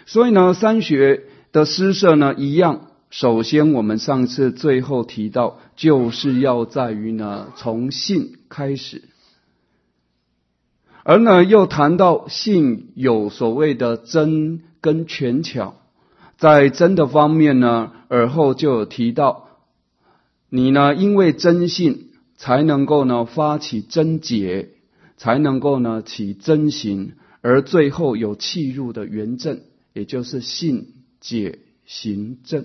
所以呢，三学的施设呢一样，首先我们上次最后提到，就是要在于呢从信开始，而呢又谈到信有所谓的真跟权巧，在真的方面呢，而后就有提到，你呢因为真信才能够呢发起真解，才能够呢起真行，而最后有契入的圆正，也就是信解行正。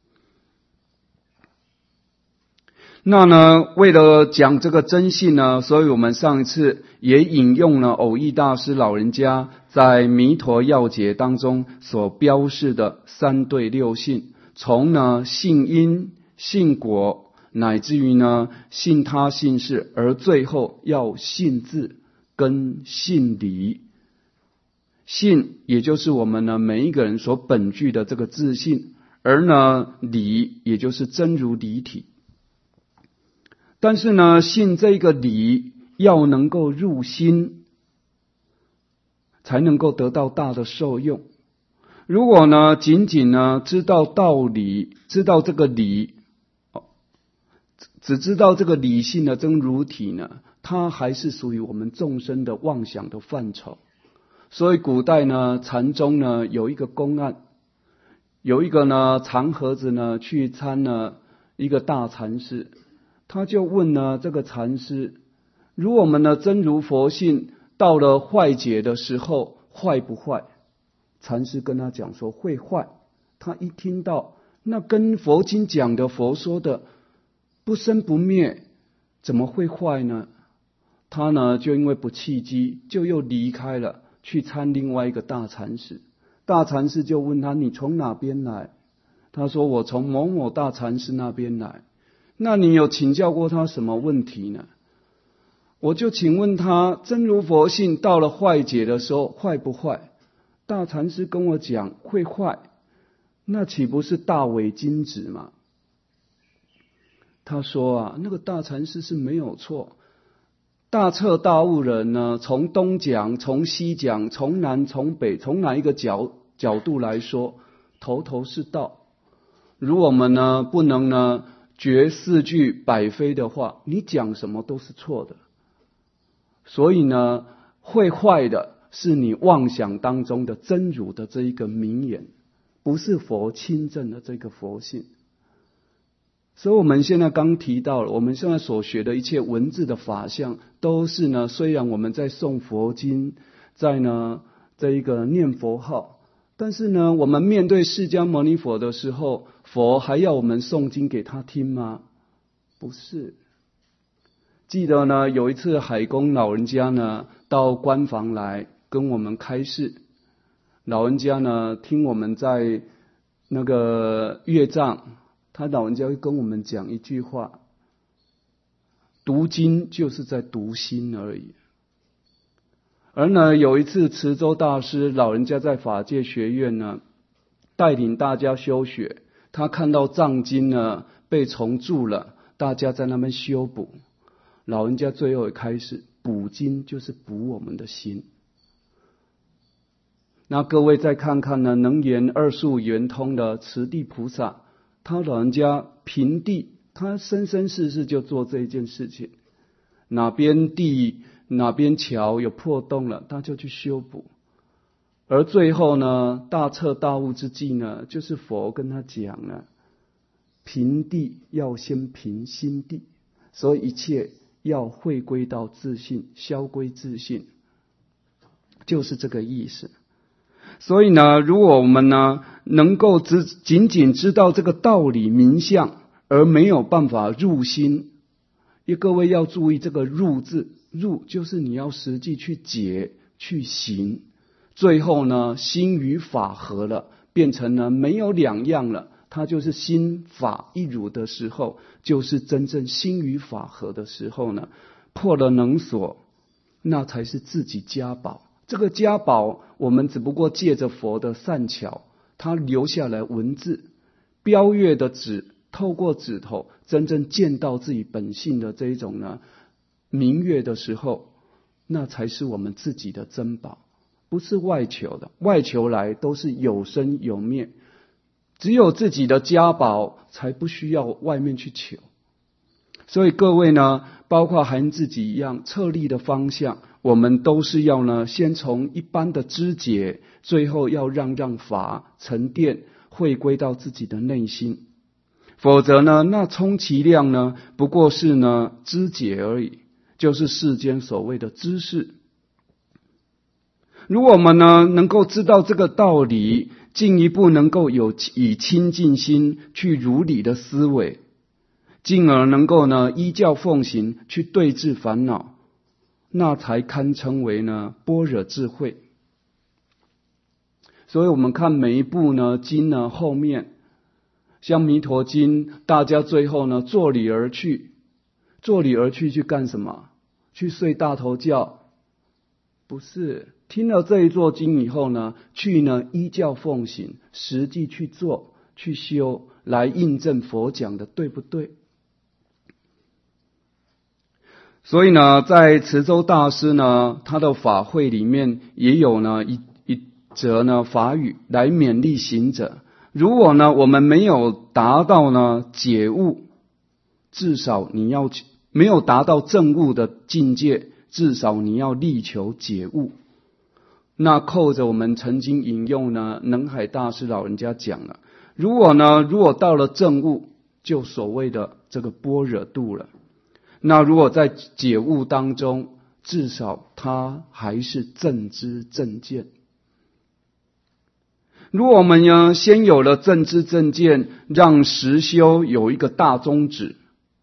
那呢，为了讲这个真信呢，所以我们上一次也引用了偶益大师老人家在《弥陀要解》当中所标示的三对六信，从呢信因、信果，乃至于呢信他信事，而最后要信自跟信理。信也就是我们呢每一个人所本具的这个自信，而呢理也就是真如理体。但是呢，信这个理要能够入心，才能够得到大的受用。如果呢，仅仅呢知道道理，知道这个理，只知道这个理性的真如体呢，它还是属于我们众生的妄想的范畴。所以古代呢，禅宗呢有一个公案，有一个呢长盒子呢去参呢一个大禅师。他就问呢这个禅师，如果我们的真如佛性到了坏解的时候，坏不坏？禅师跟他讲说会坏。他一听到，那跟佛经讲的佛说的不生不灭，怎么会坏呢？他呢就因为不契机，就又离开了，去参另外一个大禅师。大禅师就问他，你从哪边来？他说我从某某大禅师那边来。那你有请教过他什么问题呢？我就请问他，真如佛性到了坏解的时候坏不坏？大禅师跟我讲会坏，那岂不是大伪金子吗？他说啊，那个大禅师是没有错，大彻大悟人呢，从东讲，从西讲，从南从北，从哪一个角度来说，头头是道。如果我们呢不能呢绝四句百非的话，你讲什么都是错的。所以呢，会坏的是你妄想当中的真如的这一个名言，不是佛亲证的这个佛性。所以我们现在刚提到了，我们现在所学的一切文字的法相，都是呢，虽然我们在诵佛经，在呢这一个念佛号，但是呢，我们面对释迦牟尼佛的时候，佛还要我们诵经给他听吗？不是。记得呢，有一次海公老人家呢到关房来跟我们开示，老人家呢听我们在那个乐章，他老人家会跟我们讲一句话：读经就是在读心而已。而呢，有一次慈州大师老人家在法界学院呢，带领大家修学，他看到藏经呢被重铸了，大家在那边修补，老人家最后也开始补经，就是补我们的心。那各位再看看呢，能言二术圆通的慈地菩萨，他老人家平地，他生生世世就做这一件事情，哪边地哪边桥有破洞了，他就去修补。而最后呢，大彻大悟之际呢，就是佛跟他讲了，平地要先平心地，所以一切要回归到自信，消归自信，就是这个意思。所以呢，如果我们呢能够仅仅知道这个道理名相，而没有办法入心，各位要注意这个入字，入就是你要实际去解去行，最后呢心与法合了，变成呢没有两样了，它就是心法一如的时候，就是真正心与法合的时候呢，破了能所，那才是自己家宝。这个家宝我们只不过借着佛的善巧，他留下来文字标阅的纸，透过指头真正见到自己本性的这一种呢明月的时候，那才是我们自己的珍宝。 不是外求的，外求来都是有生有灭，只有自己的家宝才不需要外面去求。所以各位呢，包括含自己一样，策立的方向，我们都是要呢，先从一般的知解，最后要让法沉淀，汇归到自己的内心。否则呢，那充其量呢，不过是呢知解而已，就是世间所谓的知识。如果我们呢能够知道这个道理，进一步能够以清净心去如理的思维，进而能够呢依教奉行去对治烦恼，那才堪称为呢般若智慧。所以我们看每一部呢经呢后面，像弥陀经，大家最后呢作礼而去，作礼而去去干什么？去睡大头觉？不是，听了这一座经以后呢，去呢依教奉行，实际去做去修，来印证佛讲的对不对？所以呢，在慈州大师呢他的法会里面也有呢一则呢法语来勉励行者。如果呢我们没有达到呢解悟，至少你要没有达到证悟的境界，至少你要力求解悟。那扣着我们曾经引用呢能海大师老人家讲了，如果到了证悟，就所谓的这个般若度了。那如果在解悟当中，至少他还是正知正见。如果我们呢先有了正知正见，让实修有一个大宗旨，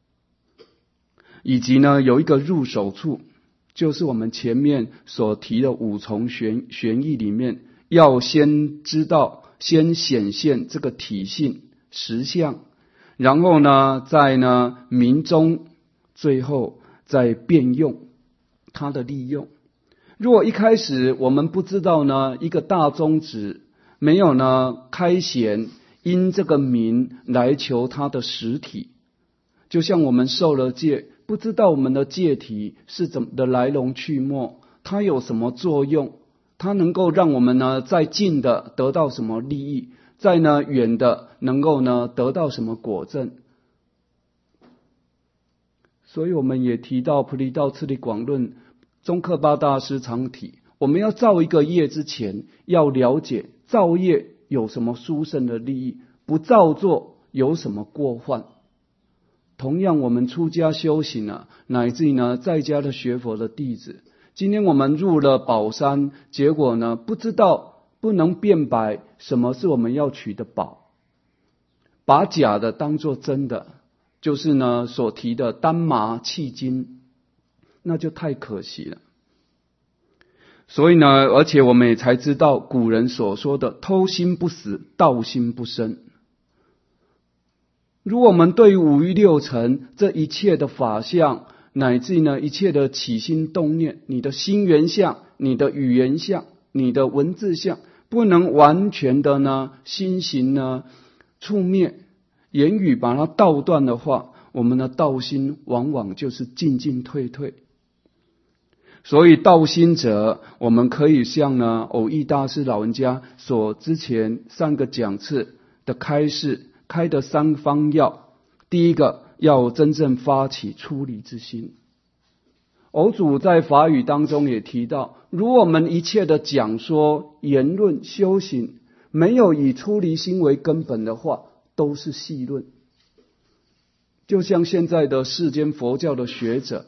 以及呢有一个入手处，就是我们前面所提的五重玄义里面，要先知道，先显现这个体性实相，然后呢再呢明中，最后再变用它的利用。如果一开始我们不知道呢一个大宗旨，没有呢开显，因这个名来求它的实体，就像我们受了戒，不知道我们的戒体是怎么的来龙去脉，它有什么作用，它能够让我们呢在近的得到什么利益，在呢远的能够呢得到什么果证。所以我们也提到菩提道次第广论，宗喀巴大师常提，我们要造一个业之前，要了解造业有什么殊胜的利益，不造作有什么过患。同样我们出家修行啊，乃至于呢在家的学佛的弟子，今天我们入了宝山，结果呢不知道，不能辨白什么是我们要取的宝，把假的当作真的，就是呢所提的丹麻契金，那就太可惜了。所以呢，而且我们也才知道古人所说的偷心不死，盗心不生。如果我们对于五欲六尘这一切的法相，乃至呢一切的起心动念，你的心缘相、你的语言相、你的文字相，不能完全的呢心行呢触灭，言语把它道断的话，我们的道心往往就是进进退退。所以道心者，我们可以像呢偶益大师老人家所之前3个讲次的开示开的3方要。第一个，要真正发起出离之心。偶主在法语当中也提到，如果我们一切的讲说、言论、修行没有以出离心为根本的话，都是戏论。就像现在的世间佛教的学者，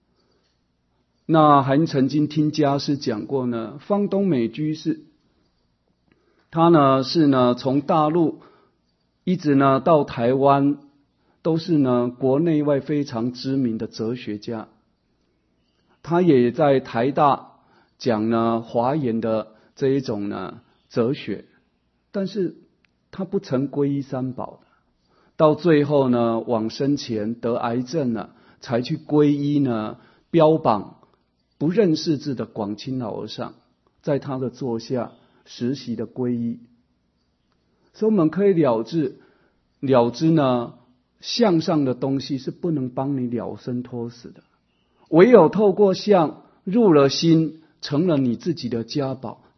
那还曾经听家师讲过呢，方东美居士，他呢是呢从大陆一直呢到台湾，都是呢国内外非常知名的哲学家。他也在台大讲呢华严的这一种呢哲学，但是他不曾皈依三宝的，到最后呢往生前得癌症了，才去皈依呢标榜不认识字的广清老和尚，在他的座下实习的皈依。所以我们可以了知呢相上的东西是不能帮你了生脱死的，唯有透过相入了心，成了你自己的家宝，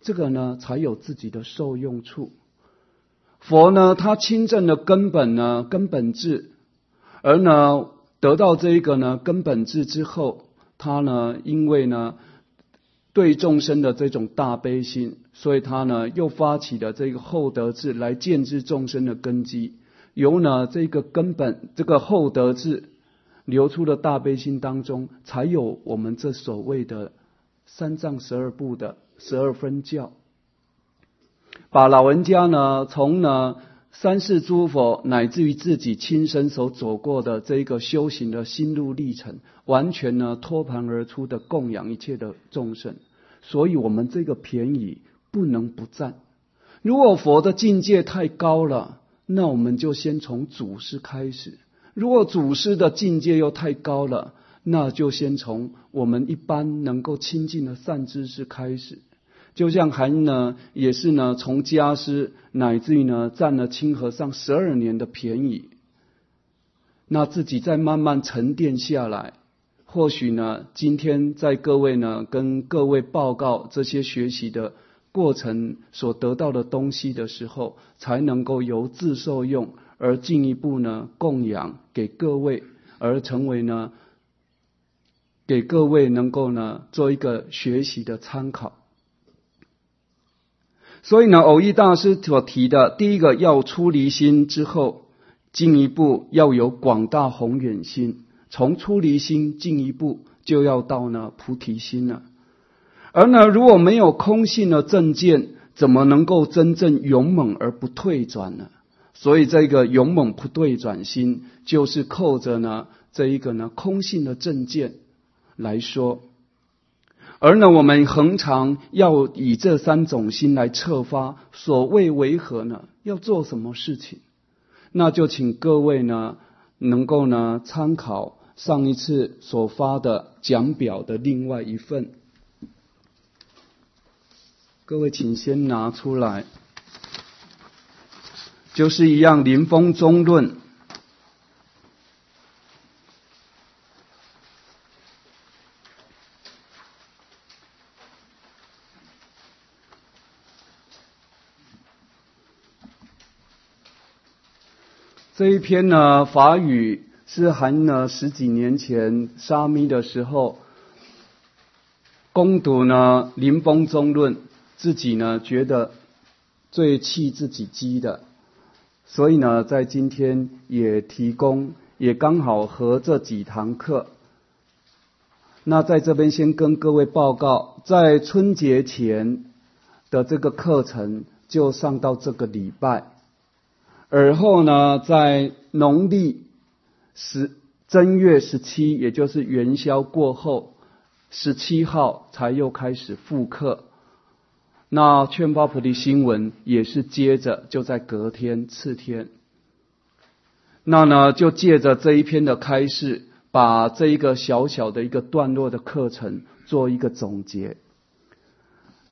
这个呢才有自己的受用处。佛呢，他亲证的根本呢，根本智，而呢得到这一个呢根本智之后，他呢因为呢对众生的这种大悲心，所以他呢又发起了这个厚德智来建制众生的根基。由呢这个根本这个厚德智流出的大悲心当中，才有我们这所谓的三藏12部的12分教。把老人家呢从呢三世诸佛乃至于自己亲身所走过的这个修行的心路历程，完全呢托盘而出的供养一切的众生。所以我们这个便宜不能不占。如果佛的境界太高了，那我们就先从祖师开始；如果祖师的境界又太高了，那就先从我们一般能够亲近的善知识开始。就像韩呢，也是呢，从家师乃至于呢，占了清和尚12年的便宜，那自己再慢慢沉淀下来，或许呢，今天在各位呢，跟各位报告这些学习的过程所得到的东西的时候，才能够由自受用而进一步呢供养给各位，而成为呢给各位能够呢做一个学习的参考。所以呢，蕅益大师所提的第一个要出离心之后，进一步要有广大宏远心，从出离心进一步就要到呢菩提心了。而呢，如果没有空性的正见，怎么能够真正勇猛而不退转呢？所以这个勇猛不退转心，就是扣着呢这一个呢空性的正见来说。而呢，我们恒常要以这3种心来策发，所谓为何呢？要做什么事情？那就请各位呢，能够呢参考上一次所发的讲表的另外一份。各位请先拿出来，就是一样临风中论。这一篇呢，法语是含呢10几年前沙弥的时候攻读呢《临风中论》，自己呢觉得最气自己机的，所以呢在今天也提供，也刚好合这几堂课。那在这边先跟各位报告，在春节前的这个课程就上到这个礼拜。而后呢，在农历正月17，也就是元宵过后17号才又开始复课。那劝发菩提新闻也是接着就在隔天次天。那呢，就借着这一篇的开示，把这一个小小的一个段落的课程做一个总结。